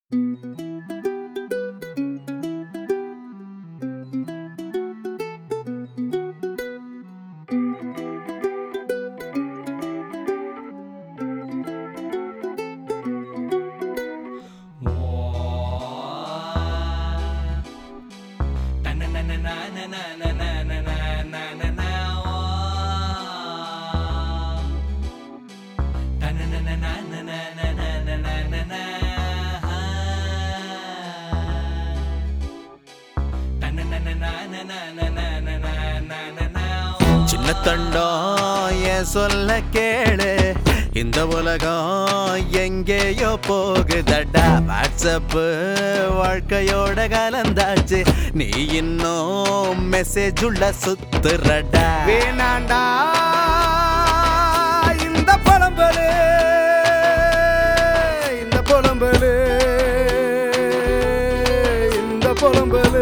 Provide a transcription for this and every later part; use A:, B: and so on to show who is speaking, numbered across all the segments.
A: சின்ன தண்டம் ஏன் சொல்ல கேளு, இந்த உலகம் எங்கேயோ போகுதடா. வாட்ஸ்அப் வாழ்க்கையோட கலந்தாச்சு, நீ இன்னும் மெசேஜ் உள்ள சுத்துறடா.
B: வேணாண்டா இந்த புலம்பலு, இந்த புலம்பலு, இந்த புலம்பலு.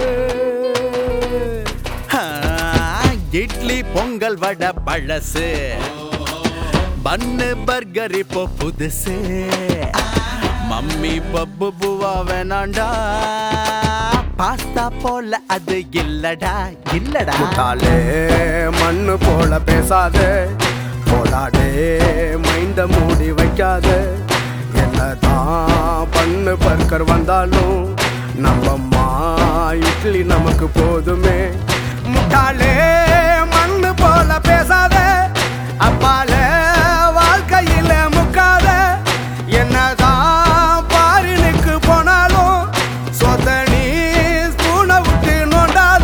A: இட்லி பொங்கல் வடை பழசு, பன்னு பர்கர் இப்போ புதுசு. மம்மி பப்பு பூவா வேணாண்டா, பாஸ்தா போல அது இல்லடா இல்லடா.
B: முட்டாளே மண்ணு போல பேசாதே, போடாடே மைண்ட மூடி வைக்காத. என்னதான் பண்ணு பர்கர் வந்தாலும் நம்மம்மா இட்லி நமக்கு போதுமே. முட்டாளே மண்ணு போல பேசாத, அப்பால வாழ்க்கையில முக்காத. என்னதான் பாரினுக்கு போனாலும் சொத்தனி ஸ்பூனை விட்டு நோண்டாத.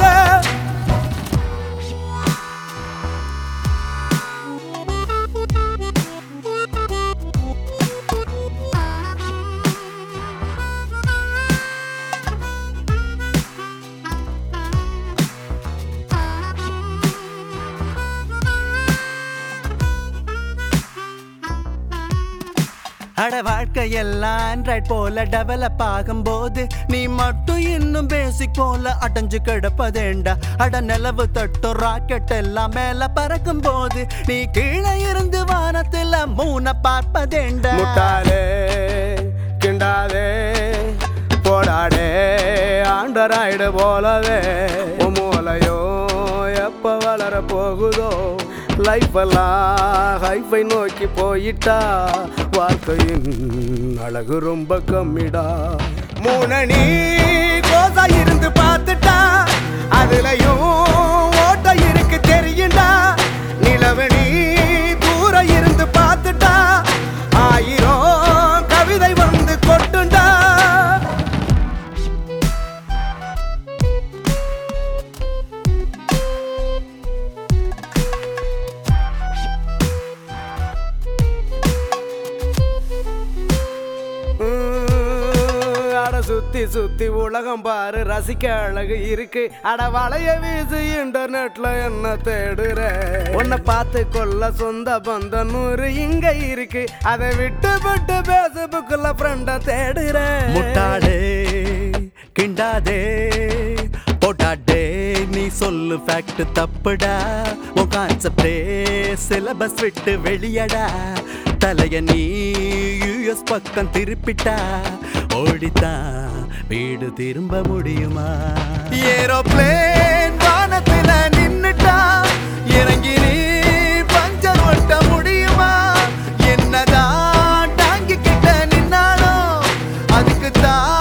A: அட வாழ்க்கையெல்லாம் ஆண்ட்ராய்ட் போல டெவலப் ஆகும்போது நீ மட்டும் இன்னும் பேசிக் போல அடைஞ்சு கிடப்பதேண்டா. அட நிலவு தட்டும் ராக்கெட் எல்லாம் மேல பறக்கும் போது நீ கீழே இருந்து வானத்துல மூண பார்ப்பதேண்டா.
B: முட்டாளே கிண்டாதே, போடாடே ஆண்டராய்டு போலவே. மூலையோ எப்ப வளர போகுதோ, லைஃப் எல்லாம் ஹைஃபை நோக்கி போயிட்டா. வாழ்க்கையின் அழகு ரொம்ப கம்மிடா. மூணனி கோசா இருந்து பார்த்துட்டா, அதுலயும் ஓட்ட இருக்கு தெரியுண்டா. நிலவனி தூர இருந்து பார்த்துட்டா, ஆயிரம் கவிதை வந்து கொட்டுண்டா. சுத்தி சுத்தி உலகம் பாரு, ரசிக்க அழகு இருக்கு. அட வளைய வீசு இன்டர்நெட்ல என்ன தேடுற? உன்னை பார்த்து கொள்ள சொந்த பந்த 100 இங்க இருக்கு. அதை விட்டு விட்டு பேஸ்புக்ல ஃப்ரெண்ட தேடுற.
A: முட்டாளே கிண்டாதே, போட்டாடே நீ சொல்லு ஃபேக்ட் தப்புடா. உன் கான்செப்டே சிலபஸ் விட்டு வெளியடா. தலைய நீ யூஎஸ் பக்கம் திருப்பிட்டா, ஓடித்தான் வீடு திரும்ப முடியுமா?
B: ஏரோப்ளேன் வானத்துல நின்னுட்டா, இறங்கி நீ பஞ்சர் ஒட்ட முடியுமா? என்னதான் டாங்கி கிட்ட நின்னாலும் அதுக்குத்தான்